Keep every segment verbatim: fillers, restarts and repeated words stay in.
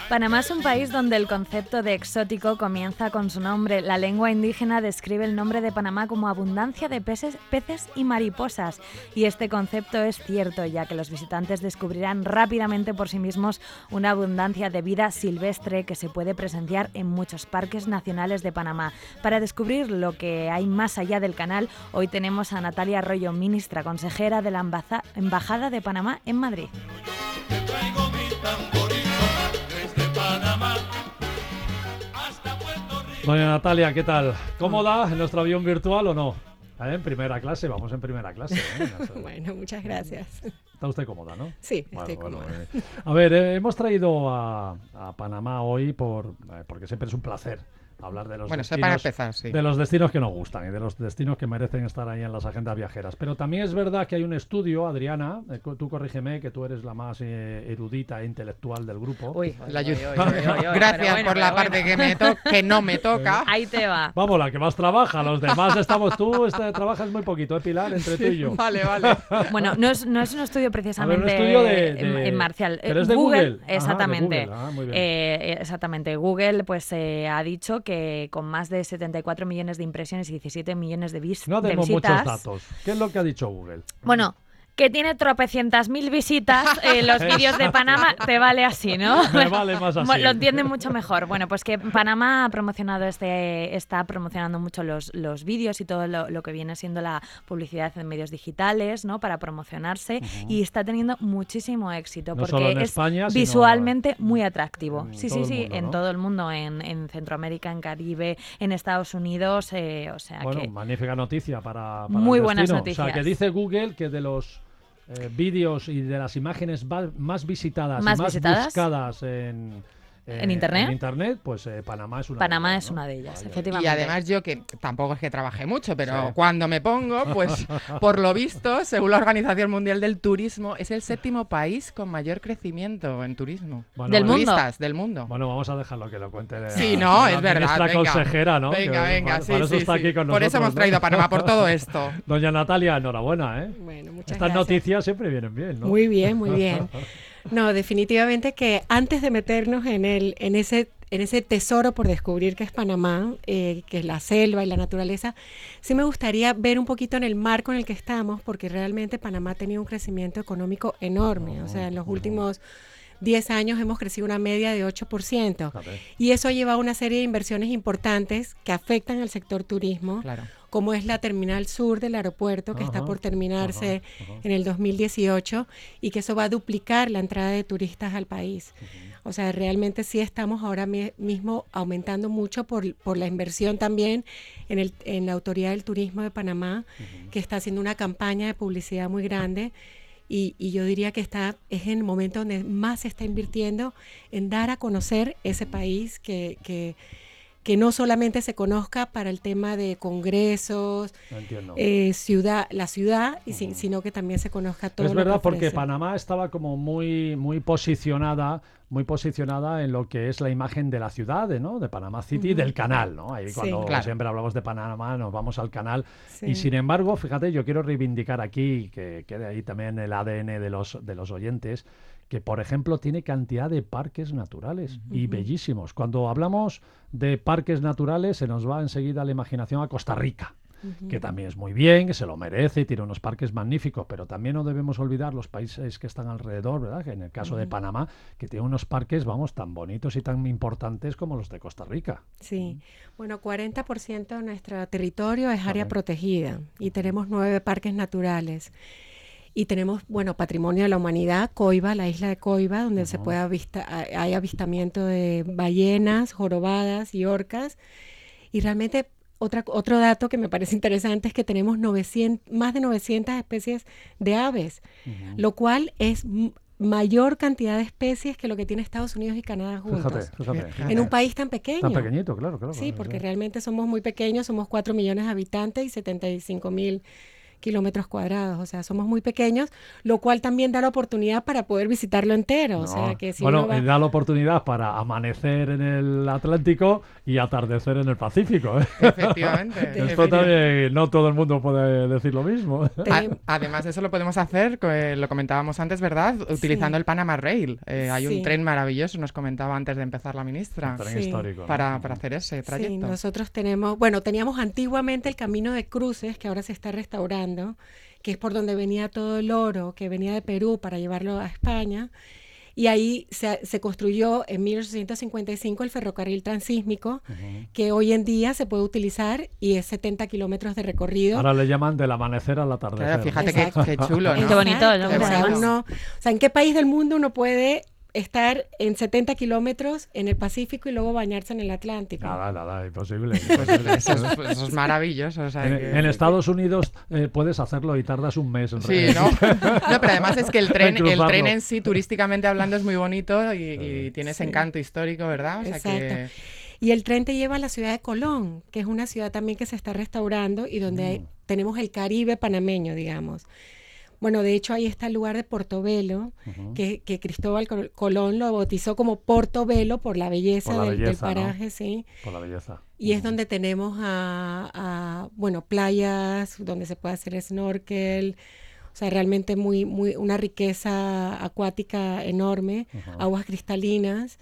Panamá es un país donde el concepto de exótico comienza con su nombre. La lengua indígena describe el nombre de Panamá como abundancia de peces, peces y mariposas. Y este concepto es cierto, ya que los visitantes descubrirán rápidamente por sí mismos una abundancia de vida silvestre que se puede presenciar en muchos parques nacionales de Panamá. Para descubrir lo que hay más allá del canal, hoy tenemos a Natalia Arroyo, ministra consejera de la Embaza- Embajada de Panamá en Madrid. Doña Natalia, ¿qué tal? ¿Cómoda en nuestro avión virtual o no? ¿Eh? En primera clase, vamos en primera clase. ¿eh? Bueno, muchas gracias. Está usted cómoda, ¿no? Sí, bueno, estoy bueno, cómoda. Eh. A ver, eh, hemos traído a, a Panamá hoy por eh, porque siempre es un placer hablar de los bueno, destinos, para empezar, sí. de los destinos que nos gustan y de los destinos que merecen estar ahí en las agendas viajeras. Pero también es verdad que hay un estudio, Adriana, eh, tú corrígeme, que tú eres la más eh, erudita e intelectual del grupo. Uy, La uy, ayu- uy, uy, uy, uy, Gracias pero bueno, por la pero parte bueno. que, me to- que no me toca. Ahí te va. Vamos, la que más trabaja, los demás estamos tú, este, trabajas muy poquito, ¿eh, Pilar? Entre tú y yo. Vale, vale. Bueno, no es, no es un estudio precisamente A ver, un estudio de- en- de- en Marcial. pero es de Google. Ajá, de Exactamente. Google. Ah, muy bien. Eh, exactamente. Google pues eh, ha dicho que con más de setenta y cuatro millones de impresiones y diecisiete millones de, vis- No de tenemos visitas. muchos datos. ¿Qué es lo que ha dicho Google? Bueno, que tiene tropecientas mil visitas, eh, los vídeos de Panamá, te vale así, ¿no? Me vale más así. Lo entienden mucho mejor. Bueno, pues que Panamá ha promocionado este, está promocionando mucho los, los vídeos y todo lo, lo que viene siendo la publicidad en medios digitales, ¿no? Para promocionarse, Ujú. y está teniendo muchísimo éxito No porque solo en es España, sino visualmente muy atractivo. en Sí, todo sí, el sí, mundo, en ¿no? todo el mundo, en, en Centroamérica, en Caribe, en Estados Unidos, eh, o sea Bueno, que magnífica noticia para, para Muy el buenas destino. noticias. O sea, que dice Google que de los eh, vídeos y de las imágenes va- más visitadas Más y más visitadas. buscadas en, eh, ¿En Internet? en Internet, pues eh, Panamá es una Panamá de ellas, es ¿no? una de ellas, Vaya. efectivamente. Y además yo, que tampoco es que trabajé mucho, pero Sí. cuando me pongo, pues por lo visto, según la Organización Mundial del Turismo, es el séptimo país con mayor crecimiento en turismo. Bueno, Del bueno, mundo. Turistas del mundo. Bueno, vamos a dejarlo que lo cuente. de- Sí, no, de es la verdad, ministra venga. consejera, ¿no? Venga, Que venga, para, sí, para eso sí, está sí. aquí con Por eso nosotros, hemos ¿no? traído a Panamá por todo esto. Doña Natalia, enhorabuena, ¿eh? Bueno, muchas Estas gracias. noticias siempre vienen bien, ¿no? Muy bien, muy bien. No, definitivamente que antes de meternos en el, en ese, en ese tesoro por descubrir que es Panamá, eh, que es la selva y la naturaleza, sí me gustaría ver un poquito en el marco en el que estamos, porque realmente Panamá ha tenido un crecimiento económico enorme. O sea, en los Ujú. últimos diez años hemos crecido una media de ocho por ciento. Fíjate. Y eso ha llevado a una serie de inversiones importantes que afectan al sector turismo, Claro. como es la terminal sur del aeropuerto, que Ajá, está por terminarse ajá, ajá. en el dos mil dieciocho, y que eso va a duplicar la entrada de turistas al país. O sea, realmente sí estamos ahora mi- mismo aumentando mucho por, por la inversión también en, el, en la Autoridad del Turismo de Panamá, que está haciendo una campaña de publicidad muy grande. Y, y yo diría que está es en el momento donde más se está invirtiendo en dar a conocer ese país, que, que, que no solamente se conozca para el tema de congresos, Entiendo. eh, ciudad, la ciudad, y si- Ujú. sino que también se conozca todo Es lo verdad, que porque ofrece. Panamá estaba como muy, muy posicionada, muy posicionada en lo que es la imagen de la ciudad, de, ¿no? De Panamá City y Ujú. del canal, ¿no? Ahí Sí. cuando Claro. siempre hablamos de Panamá nos vamos al canal. Sí. Y sin embargo, fíjate, yo quiero reivindicar aquí, que quede ahí también el A D N de los, de los oyentes, que por ejemplo tiene cantidad de parques naturales y bellísimos. Cuando hablamos de parques naturales se nos va enseguida la imaginación a Costa Rica, que también es muy bien, que se lo merece y tiene unos parques magníficos, pero también no debemos olvidar los países que están alrededor, ¿verdad? Que en el caso de Panamá, que tiene unos parques, vamos, tan bonitos y tan importantes como los de Costa Rica. Sí, bueno, cuarenta por ciento de nuestro territorio es área Correcto. protegida y tenemos nueve parques naturales. Y tenemos, bueno, Patrimonio de la Humanidad, Coiba, la isla de Coiba, donde se Ujú. puede avista, hay avistamiento de ballenas, jorobadas y orcas. Y realmente otra, otro dato que me parece interesante es que tenemos novecientas, más de novecientas especies de aves, Ujú. lo cual es m- mayor cantidad de especies que lo que tiene Estados Unidos y Canadá juntos. Fíjate, fíjate. En un país tan pequeño. Tan pequeñito, claro, claro. Sí, claro, porque realmente somos muy pequeños, somos cuatro millones de habitantes y setenta y cinco mil kilómetros cuadrados, o sea, somos muy pequeños, lo cual también da la oportunidad para poder visitarlo entero, No. o sea, que si bueno, uno va... da la oportunidad para amanecer en el Atlántico y atardecer en el Pacífico, ¿eh? Efectivamente. Esto también, no todo el mundo puede decir lo mismo. A- además, eso lo podemos hacer, eh, lo comentábamos antes, ¿verdad? Utilizando Sí. el Panama Rail. Eh, hay Sí. un tren maravilloso, nos comentaba antes de empezar la ministra, Un tren Sí. histórico, ¿no? para, para hacer ese Sí, trayecto. nosotros tenemos, bueno, teníamos antiguamente el camino de cruces, que ahora se está restaurando, que es por donde venía todo el oro que venía de Perú para llevarlo a España. Y ahí se, se construyó en mil ochocientos cincuenta y cinco el ferrocarril transísmico, Ujú. que hoy en día se puede utilizar y es setenta kilómetros de recorrido. Ahora le llaman del amanecer al atardecer. Claro, fíjate ¿no? qué, Exacto. qué chulo, ¿no? Qué bonito, ¿no? O sea, Qué bonito. uno- o sea, ¿en qué país del mundo uno puede estar en setenta kilómetros en el Pacífico y luego bañarse en el Atlántico? Nada, nada, imposible. imposible. Eso es, eso es maravilloso. O sea, En, que- en Estados Unidos eh, puedes hacerlo y tardas un mes. En Sí, realidad. ¿no? No, pero además es que el tren, el cruzarlo. tren en sí, turísticamente hablando, es muy bonito y, y tiene ese Sí. encanto histórico, ¿verdad? O sea que... Exacto. Y el tren te lleva a la ciudad de Colón, que es una ciudad también que se está restaurando y donde hay- Mm. tenemos el Caribe panameño, digamos. Bueno, de hecho ahí está el lugar de Portobelo, Ujú. que, que Cristóbal Col- Colón lo bautizó como Portobelo por la belleza, Por la del, del belleza, ¿no? paraje, sí. Por la belleza. Y es Ujú. donde tenemos a, a, bueno, playas donde se puede hacer snorkel, o sea, realmente muy, muy, una riqueza acuática enorme, Ujú. aguas cristalinas.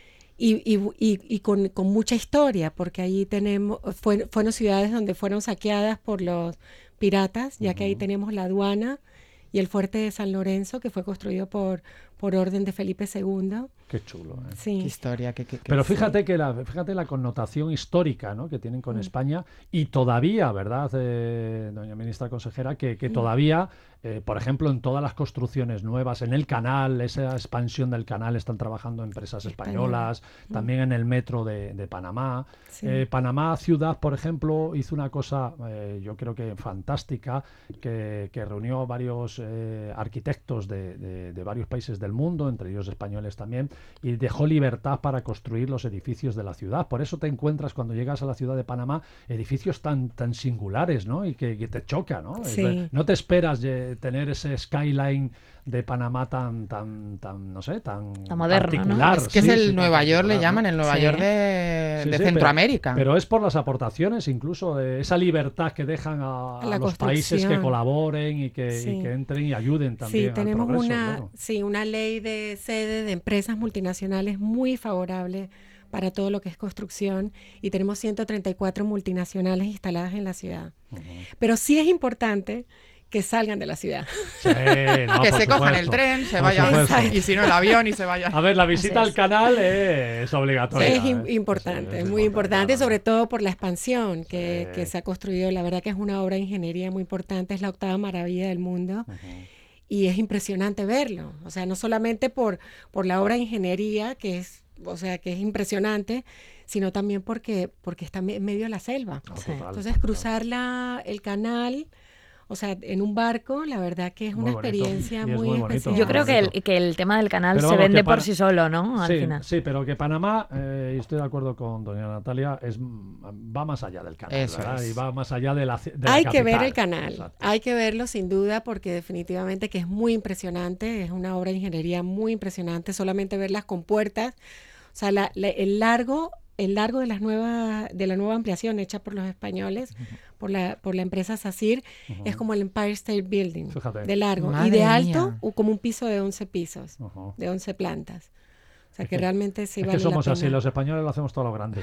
Y, y, y, y con, con mucha historia, porque ahí tenemos, fue- fueron ciudades donde fueron saqueadas por los piratas, ya que ahí Ujú. tenemos la aduana y el fuerte de San Lorenzo, que fue construido por, por orden de Felipe segundo. Qué chulo. ¿eh? Qué Sí, historia, qué, qué- qué- Pero fíjate que la, fíjate la connotación histórica, ¿no?, que tienen con Mm. España y todavía, ¿verdad, eh, doña ministra consejera? Que, que Mm. todavía, eh, por ejemplo, en todas las construcciones nuevas, en el canal, esa expansión del canal, están trabajando empresas españolas, Española. también en el metro de, de Panamá. sí. Eh, Panamá Ciudad, por ejemplo, hizo una cosa, eh, yo creo que fantástica, que, que reunió a varios eh, arquitectos de, de- de varios países del mundo, entre ellos españoles también, y dejó libertad para construir los edificios de la ciudad. Por eso te encuentras cuando llegas a la ciudad de Panamá edificios tan, tan singulares, ¿no? Y que, que te choca, ¿no? Es Sí. de- No te esperas eh, tener ese skyline de Panamá tan, tan, tan, no sé, tan, Tan moderno, ¿no? particular. Es que Sí, es el sí, tan Nueva York, le particular, ¿no? llaman, el Nueva Sí. York de, Sí, de sí, pero- Centroamérica. Pero es por las aportaciones, incluso de esa libertad que dejan a, A la a los países que construcción. colaboren y que, y Sí. que entren y ayuden también Sí, al tenemos progreso, una, claro. sí, una ley de sede de empresas multinacionales muy favorable para todo lo que es construcción y tenemos ciento treinta y cuatro multinacionales instaladas en la ciudad. Ujú. Pero sí es importante que salgan de la ciudad. Sí, no, que por se cojan el supuesto. tren, se Por vayan, supuesto. y si no el avión y se vayan. A ver, la visita Así al es. canal es obligatoria. es im- ¿eh? importante, Sí, es es muy importante, claro. sobre todo por la expansión que, Sí. que se ha construido. La verdad que es una obra de ingeniería muy importante, es la octava maravilla del mundo. Ujú. Y es impresionante verlo, o sea, no solamente por, por la obra de ingeniería, que es, o sea, que es impresionante, sino también porque, porque está me- en medio de la selva. No, Sí. total, Entonces, total. cruzar la, el canal, o sea, en un barco, la verdad que es Muy una bonito. experiencia Y es muy, muy bonito. especial. Yo creo que el, bonito. que el tema del canal Pero se vamos, vende que para- por sí solo, ¿no? Al Sí, final. sí, pero que Panamá, eh, y estoy de acuerdo con doña Natalia, es, va más allá del canal, Eso ¿verdad? es. Y va más allá de la, ci- de la Hay que ver capital. el canal, Exacto. hay que verlo sin duda porque definitivamente que es muy impresionante, es una obra de ingeniería muy impresionante, solamente ver las compuertas, o sea, la- la- el largo, el largo de las nuevas, de la nueva ampliación hecha por los españoles, por la, por la empresa SACIR, Ujú. es como el Empire State Building, Fíjate. de largo, y Madre de alto mía. u- como un piso de once pisos, Ujú. de once plantas. O sea, Es que que- realmente sí Es vale que somos la así, pena. los españoles lo hacemos todo lo grande.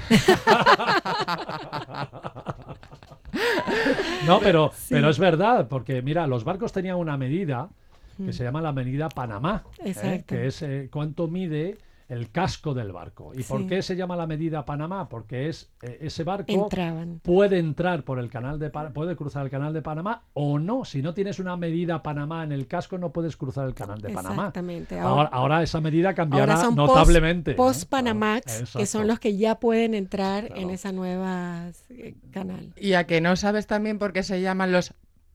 No, pero, pero es verdad, porque mira, los barcos tenían una medida que Mm. se llama la medida Panamá, ¿eh? Exacto. que es eh, cuánto mide el casco del barco. ¿Y por Sí. qué se llama la medida Panamá? Porque es eh, ese barco Entraban. puede entrar por el canal de Panamá, puede cruzar el canal de Panamá o no. Si no tienes una medida Panamá en el casco, no puedes cruzar el canal de Panamá. Exactamente. Ahora, ahora esa medida cambiará Ahora son notablemente. post, ¿no? Panamax, Claro, que son exacto. los que ya pueden entrar Claro. en esa nueva eh, canal. Y a que no sabes también por qué se llaman los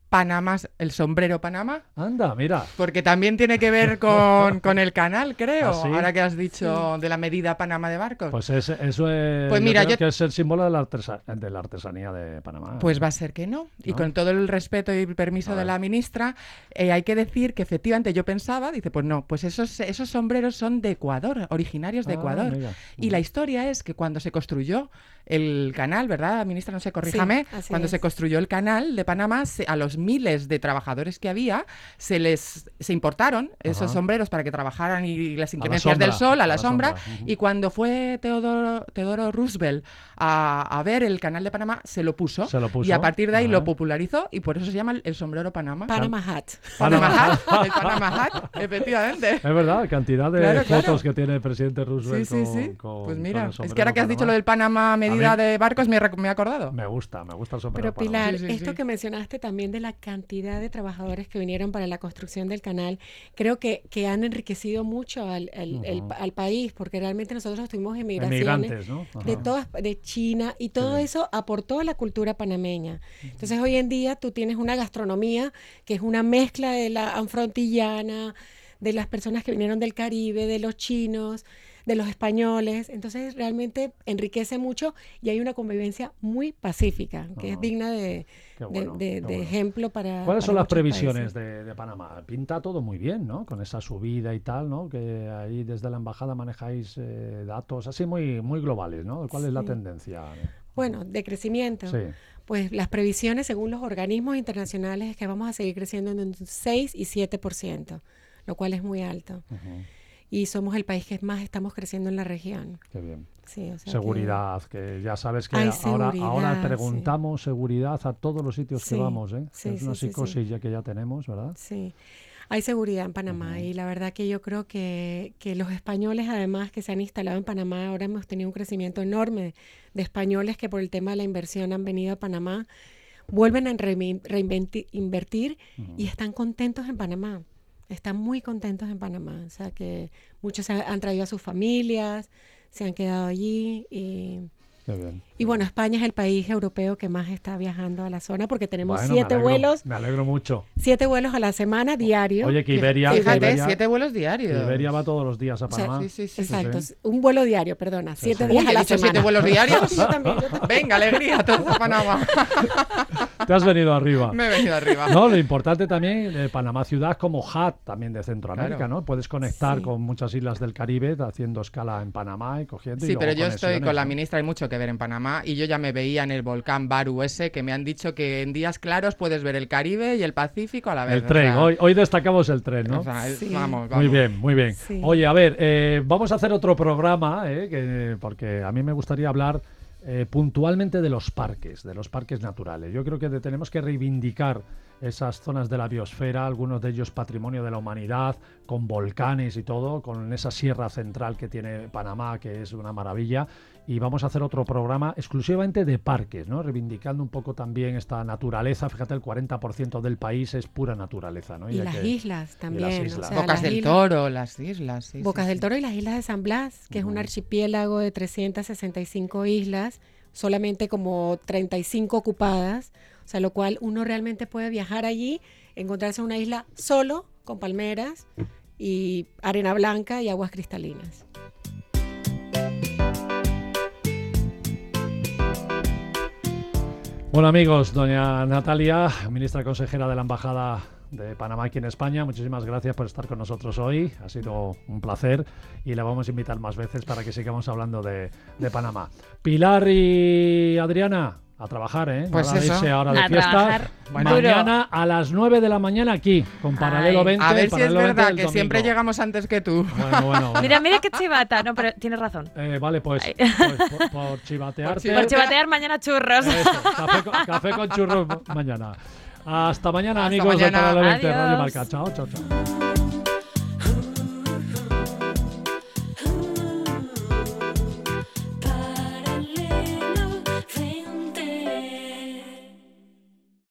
Panamá, el sombrero Panamá. Anda, mira. Porque también tiene que ver con, con el canal, creo. ¿Ah, sí? Ahora que has dicho sí. de la medida Panamá de barcos. Pues es, eso es, pues mira, yo creo yo... que es el símbolo de la, artesa, de la artesanía de Panamá. Pues va a ser que no. ¿No? Y con todo el respeto y permiso de la ministra, eh, hay que decir que efectivamente yo pensaba, dice, pues no, pues esos, esos sombreros son de Ecuador, originarios de ah, Ecuador. Mira. Y la historia es que cuando se construyó el canal, ¿verdad, ministra? No sé, corríjame. Sí, cuando es. se construyó el canal de Panamá, se, a los miles de trabajadores que había, se les se importaron esos Ajá. sombreros para que trabajaran y las inclemencias del sol, a la, a la sombra. sombra. Uh-huh. Y cuando fue Teodoro, Teodoro Roosevelt a, a ver el canal de Panamá, se lo puso. Se lo puso. Y a partir de ahí Ajá. lo popularizó y por eso se llama el, el sombrero Panamá. Panama Hat. Panama Hat, el Panama Hat, efectivamente. Es verdad, cantidad de claro, fotos claro. que tiene el presidente Roosevelt. Sí, sí, sí. Con, con, pues mira, es que ahora que has Panamá. dicho lo del Panamá medida mí, de barcos, me, me he acordado. Me gusta, me gusta el sombrero Pero Pilar, Panamá. sí, sí, esto sí. que mencionaste también de la cantidad de trabajadores que vinieron para la construcción del canal, creo que, que han enriquecido mucho al, al, uh-huh. el, al país, porque realmente nosotros tuvimos emigraciones ¿no? de todas, de China, y todo sí. eso aportó a la cultura panameña. Uh-huh. Entonces hoy en día tú tienes una gastronomía que es una mezcla de la anfrontillana, de las personas que vinieron del Caribe, de los chinos, de los españoles, entonces realmente enriquece mucho y hay una convivencia muy pacífica, que uh-huh. es digna de, bueno, de, de, de bueno. ejemplo para ¿Cuáles para son las previsiones países? de, de Panamá? Pinta todo muy bien, ¿no? Con esa subida y tal, ¿no? Que ahí desde la embajada manejáis eh, datos así muy, muy globales, ¿no? ¿Cuál sí. es la tendencia? Bueno, de crecimiento. Sí. Pues las previsiones según los organismos internacionales es que vamos a seguir creciendo en un seis y siete por ciento, lo cual es muy alto. Uh-huh. Y somos el país que más estamos creciendo en la región. Qué bien. Sí, o sea seguridad, que... que ya sabes que Ay, ahora, ahora preguntamos sí. seguridad a todos los sitios sí, que vamos, ¿eh? Sí, es una sí, psicosis sí. ya que ya tenemos, ¿verdad? Sí, hay seguridad en Panamá uh-huh. y la verdad que yo creo que, que los españoles además que se han instalado en Panamá, ahora hemos tenido un crecimiento enorme de españoles que por el tema de la inversión han venido a Panamá, vuelven a reinvertir uh-huh. y están contentos en Panamá. Están muy contentos en Panamá, o sea que muchos han traído a sus familias, se han quedado allí y, Qué bien. y bueno, España es el país europeo que más está viajando a la zona porque tenemos bueno, siete me alegro, vuelos. Me alegro mucho. Siete vuelos a la semana diarios. Oye, que Iberia... Fíjate, Iberia, siete vuelos diarios. Iberia va todos los días a Panamá. O sea, sí, sí, sí, exacto, sí. un vuelo diario, perdona, sí, siete sí. días Uy, a la ¿he dicho semana. siete vuelos diarios? yo también, yo también. Venga, alegría, todos a Panamá. Te has venido arriba. Me he venido arriba. No, lo importante también, eh, Panamá ciudad como hub también de Centroamérica, claro. ¿no? Puedes conectar sí. con muchas islas del Caribe haciendo escala en Panamá y cogiendo Sí, y pero yo estoy con la ¿no? ministra, hay mucho que ver en Panamá y yo ya me veía en el volcán Baru ese, que me han dicho que en días claros puedes ver el Caribe y el Pacífico a la vez. El tren, o sea, hoy, hoy destacamos el tren, ¿no? O sea, sí. vamos, vamos. Muy bien, muy bien. Sí. Oye, a ver, eh, vamos a hacer otro programa, eh, que, porque a mí me gustaría hablar eh, puntualmente de los parques, de los parques naturales. Yo creo que de, tenemos que reivindicar esas zonas de la biosfera, algunos de ellos patrimonio de la humanidad, con volcanes y todo, con esa sierra central que tiene Panamá, que es una maravilla. Y vamos a hacer otro programa exclusivamente de parques, ¿no? Reivindicando un poco también esta naturaleza. Fíjate, el cuarenta por ciento del país es pura naturaleza, ¿no? Y, y las que... islas también. Y las islas. O sea, Bocas del islas... Toro, las islas. Sí, Bocas sí, del sí. Toro y las islas de San Blas, que uh-huh. es un archipiélago de trescientas sesenta y cinco islas, solamente como treinta y cinco ocupadas, o sea, lo cual uno realmente puede viajar allí, encontrarse en una isla solo, con palmeras y arena blanca y aguas cristalinas. Bueno, amigos, doña Natalia, ministra consejera de la Embajada de Panamá aquí en España, muchísimas gracias por estar con nosotros hoy, ha sido un placer y la vamos a invitar más veces para que sigamos hablando de, de Panamá. Pilar y Adriana, a trabajar, ¿eh? Pues Nada de eso. irse ahora de A fiesta. trabajar Bueno, duro. mañana a las nueve de la mañana aquí, con Paralelo Ay. veinte. A ver si es Paralelo veinte verdad del que domingo. siempre llegamos antes que tú. Bueno, bueno, bueno. Mira, mira qué chivata. No, pero tienes razón. Eh, vale, pues, Ay. pues por, por chivatearte. Por chivatear mañana churros. Eso, café, con, café con churros mañana. Hasta mañana, Hasta amigos mañana. de Paralelo veinte, Adiós. Radio Marca. Chao, chao, chao.